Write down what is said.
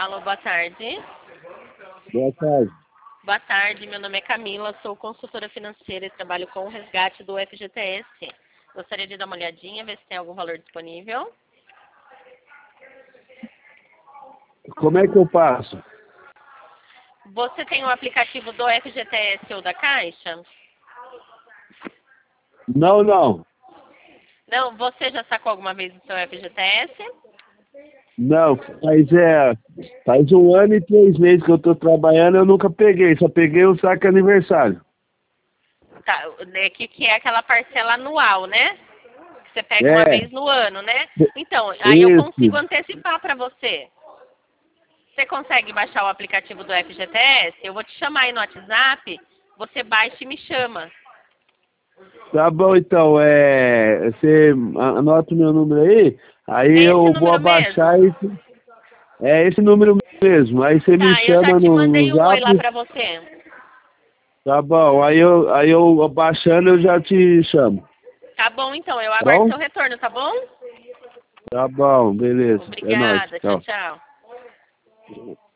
Alô, boa tarde. Boa tarde. Boa tarde, meu nome é Camila, sou consultora financeira e trabalho com o resgate do FGTS. Gostaria de dar uma olhadinha, ver se tem algum valor disponível. Como é que eu passo? Você tem o aplicativo do FGTS ou da Caixa? Não, não. Não, você já sacou alguma vez o seu FGTS? Não, faz 1 ano e 3 meses que eu tô trabalhando, eu nunca peguei, só peguei o saque aniversário. Tá, que é aquela parcela anual, né? Que você pega uma É, vez no ano, né? Então, aí eu consigo isso. antecipar para você. Você consegue baixar o aplicativo do FGTS? Eu vou te chamar aí no WhatsApp, você baixa e me chama. Tá bom, então, você anota o meu número aí É esse eu vou número abaixar mesmo? esse número mesmo, aí você me Tá, eu já chama te no mandei um oi lá zap, pra você. tá bom, aí eu abaixando eu já te chamo, Tá bom, então, eu tá aguardo bom? seu retorno, tá bom? Tá bom, beleza, é nóis, Obrigada, tchau, tchau. tchau.